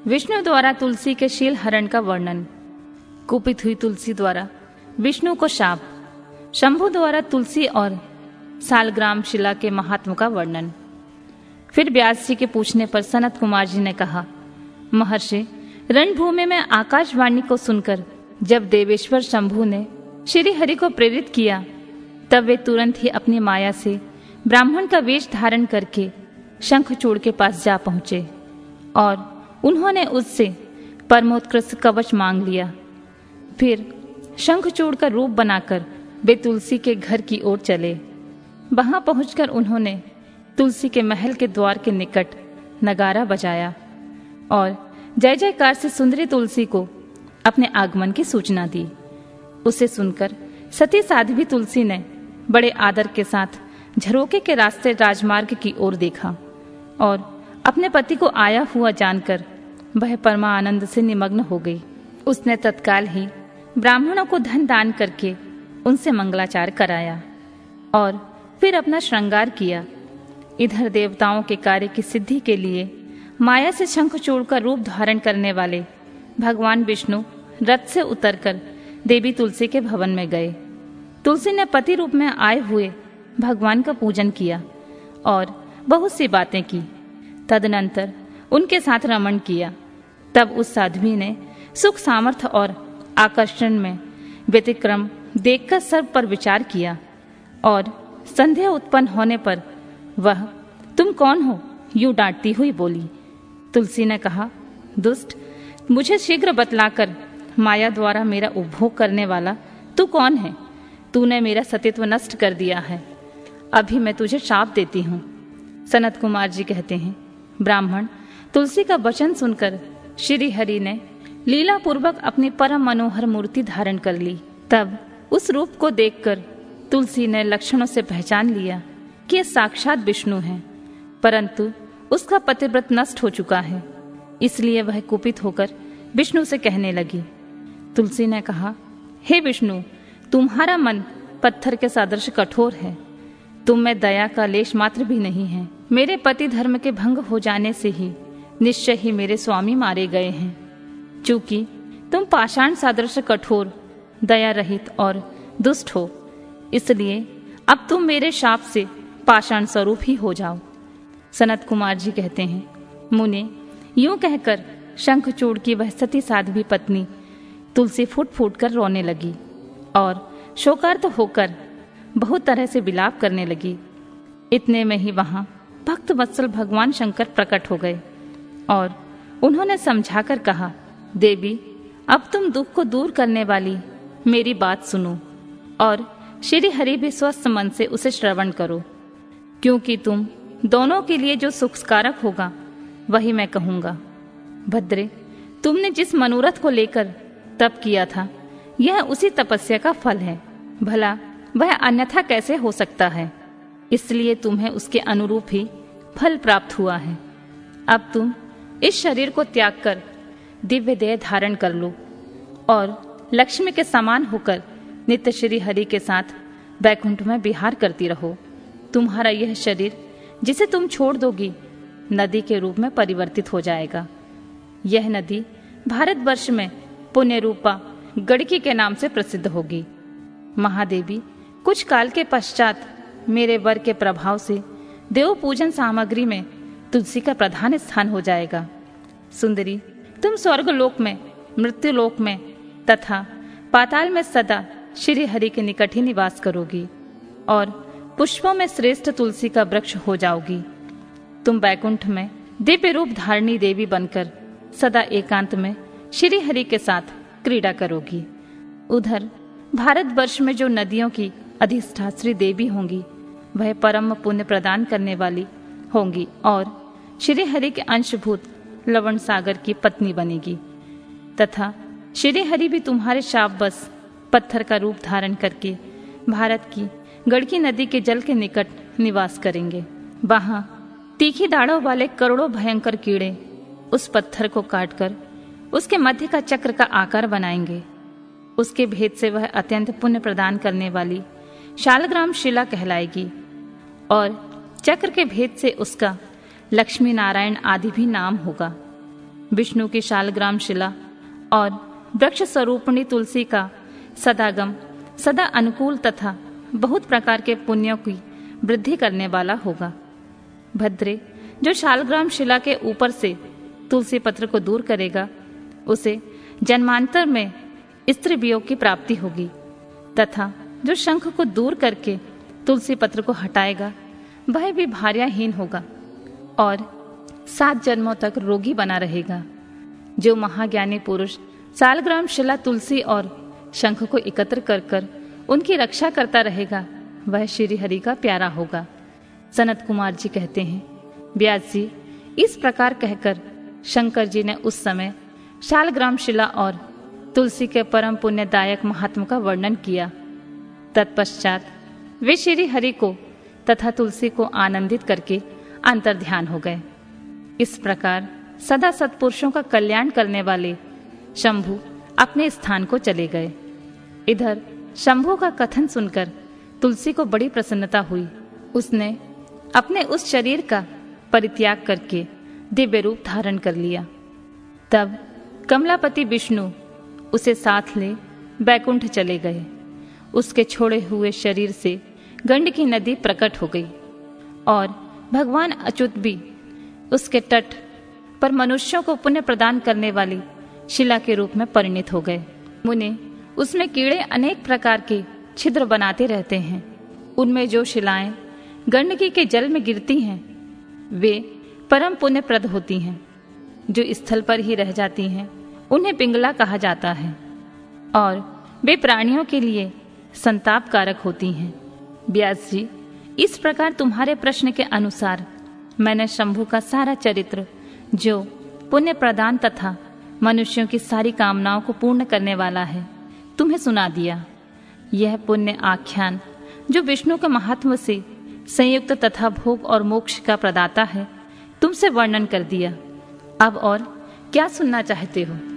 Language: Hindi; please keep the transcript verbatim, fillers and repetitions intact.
विष्णु द्वारा तुलसी के शील हरण का वर्णन। कुपित हुई तुलसी द्वारा विष्णु को शाप। शंभु द्वारा तुलसी और सालग्राम शिला के महात्म का वर्णन। फिर व्यास जी के पूछने पर सनत कुमार जी ने कहा, महर्षि, रणभूमि में आकाशवाणी को सुनकर जब देवेश्वर शंभु ने श्री हरि को प्रेरित किया, तब वे तुरंत ही अपनी माया से ब्राह्मण का वेश धारण करके शंखचूड़ के पास जा पहुंचे और उन्होंने उससे परमोत्कृष्ट कवच मांग लिया। फिर शंखचूड़ का रूप बनाकर वे तुलसी के घर की ओर चले। वहां पहुंचकर उन्होंने तुलसी के महल के द्वार के निकट नगारा बजाया और जय जयकार से सुंदरी तुलसी को अपने आगमन की सूचना दी। उसे सुनकर सती साध्वी तुलसी ने बड़े आदर के साथ झरोके के रास्ते राजमार्ग की ओर देखा और अपने पति को आया हुआ जानकर वह परमानंद से निमग्न हो गई। उसने तत्काल ही ब्राह्मणों को धन दान करके उनसे मंगलाचार कराया और फिर अपना श्रृंगार किया। इधर देवताओं के कार्य की सिद्धि के लिए माया से शंखचूड़ का रूप धारण करने वाले भगवान विष्णु रथ से उतरकर देवी तुलसी के भवन में गए। तुलसी ने पति रूप में आए हुए भगवान का पूजन किया और बहुत सी बातें की। तदनंतर उनके साथ रमण किया। तब उस साध्वी ने सुख सामर्थ्य और आकर्षण में व्यतिक्रम देखकर सर्व पर विचार किया और संदेह उत्पन्न होने पर वह, तुम कौन हो, यूं डांटती हुई बोली। तुलसी ने कहा, दुष्ट, मुझे शीघ्र बतलाकर माया द्वारा मेरा उपभोग करने वाला तू कौन है? तूने मेरा सतीत्व नष्ट कर दिया है। अभी मैं तुझे शाप देती हूँ। सनत कुमार जी कहते हैं, ब्राह्मण तुलसी का वचन सुनकर श्री हरि ने लीला पूर्वक अपनी परम मनोहर मूर्ति धारण कर ली। तब उस रूप को देखकर तुलसी ने लक्षणों से पहचान लिया कि ये साक्षात विष्णु हैं, परंतु उसका पतिव्रत नष्ट हो चुका है। इसलिए वह कुपित होकर विष्णु से कहने लगी। तुलसी ने कहा, हे विष्णु, तुम्हारा मन पत्थर के सदृश कठोर है। तुम में दया का लेश मात्र भी नहीं है। मेरे पति धर्म के भंग हो जाने से ही निश्चय ही मेरे स्वामी मारे गए हैं। चूंकि तुम पाषाण सदृश कठोर, दया रहित और दुष्ट हो, इसलिए अब तुम मेरे शाप से पाषाण स्वरूप ही हो जाओ। सनत कुमार जी कहते हैं, मुने, यूं कहकर शंखचूड़ की वह सती साध्वी पत्नी तुलसी फूट फूट कर रोने लगी और शोकार्त होकर बहुत तरह से विलाप करने लगी। इतने में ही वहां भक्त वत्सल भगवान शंकर प्रकट हो गए और उन्होंने समझाकर कहा, देवी, अब तुम दुख को दूर करने वाली मेरी बात सुनो और श्री हरि भी स्वस्थ मन से उसे श्रवण करो, क्योंकि तुम दोनों के लिए जो सुखकारक होगा वही मैं कहूंगा। भद्रे, तुमने जिस मनोरथ को लेकर तप किया था, यह उसी तपस्या का फल है। भला वह अन्यथा कैसे हो सकता है? इसलिए तुम्हें उसके अनुरूप ही फल प्राप्त हुआ है। अब तुम इस शरीर को त्याग कर दिव्य देह धारण कर लो और लक्ष्मी के समान होकर नित्य श्री हरि के साथ वैकुंठ में विहार करती रहो। तुम्हारा यह शरीर जिसे तुम छोड़ दोगी नदी के रूप में परिवर्तित हो जाएगा। यह नदी भारतवर्ष में पुण्य रूपा गड़की के नाम से प्रसिद्ध होगी। महादेवी, कुछ काल के पश्चात मेरे वर के प्रभाव से देव पूजन सामग्री में तुलसी का प्रधान स्थान हो जाएगा। सुंदरी, तुम स्वर्ग लोक में, मृत्यु लोक में तथा पाताल में सदा श्री हरि के निकट ही निवास करोगी और पुष्पों में श्रेष्ठ तुलसी का वृक्ष हो जाओगी। तुम वैकुंठ में दिव्य रूप धारणी देवी बनकर सदा एकांत में श्री हरि के साथ क्रीड़ा करोगी। उधर भारतवर्ष में जो नदियों की अधिष्ठात्री देवी होंगी, वह परम पुण्य प्रदान करने वाली होंगी और श्री हरि के अंशभूत लवण सागर की पत्नी बनेगी तथा श्री हरि भी तुम्हारे शाप बस पत्थर का रूप धारण करके भारत की गड़की नदी के जल के निकट निवास करेंगे। वहां तीखी दाढ़ों वाले करोड़ों भयंकर कीड़े उस पत्थर को काटकर उसके मध्य का चक्र का आकार बनाएंगे। उसके भेद से वह अत्यंत पुण्य प्रदान करने वाली शालग्राम शिला कहलाएगी और चक्र के भेद से उसका लक्ष्मी नारायण आदि भी नाम होगा। विष्णु की शालग्राम शिला और वृक्ष स्वरूपिणी तुलसी का सदागम सदा अनुकूल तथा बहुत प्रकार के पुण्यों की वृद्धि करने वाला होगा। भद्रे, जो शालग्राम शिला के ऊपर से तुलसी पत्र को दूर करेगा उसे जन्मांतर में स्त्री वियोग की प्राप्ति होगी, तथा जो शंख को दूर करके तुलसी पत्र को हटाएगा वह भी भार्याहीन होगा और सात जन्मों तक रोगी बना रहेगा। जो महाज्ञानी पुरुष सालग्राम शिला, तुलसी और शंख को एकत्र कर कर उनकी रक्षा करता रहेगा वह श्री हरि का प्यारा होगा। सनत कुमार जी कहते हैं, व्यास जी इस प्रकार कहकर शंकर जी ने उस समय शालग्राम शिला और तुलसी के परम पुण्यदायक महात्मा का वर्णन किया। तत्पश्चात वे श्री हरि को तथा तुलसी को आनंदित करके अंतर्ध्यान हो गए। इस प्रकार सदा सत्पुरुषों का कल्याण करने वाले शंभु अपने स्थान को चले गए। इधर शंभु का कथन सुनकर तुलसी को बड़ी प्रसन्नता हुई। उसने अपने उस शरीर का परित्याग करके दिव्य रूप धारण कर लिया। तब कमलापति विष्णु उसे साथ ले बैकुंठ चले गए। उसके छोड़े हुए शरीर से गंड की नदी प्रकट हो गई और भगवान अच्युत भी उसके तट पर मनुष्यों को पुण्य प्रदान करने वाली शिला के रूप में परिणित हो गए। मुने उसमें कीड़े अनेक प्रकार के छिद्र बनाते रहते हैं। उनमें जो शिलाएं गंडकी के जल में गिरती हैं वे परम पुण्यप्रद होती हैं। जो स्थल पर ही रह जाती हैं उन्हें पिंगला कहा जाता है और वे प्राणियों के लिए संताप कारक होती हैं। व्यास जी, इस प्रकार तुम्हारे प्रश्न के अनुसार मैंने शंभु का सारा चरित्र, जो पुण्य प्रदान तथा मनुष्यों की सारी कामनाओं को पूर्ण करने वाला है, तुम्हें सुना दिया। यह पुण्य आख्यान जो विष्णु के महात्म से संयुक्त तथा भोग और मोक्ष का प्रदाता है, तुमसे वर्णन कर दिया। अब और क्या सुनना चाहते हो?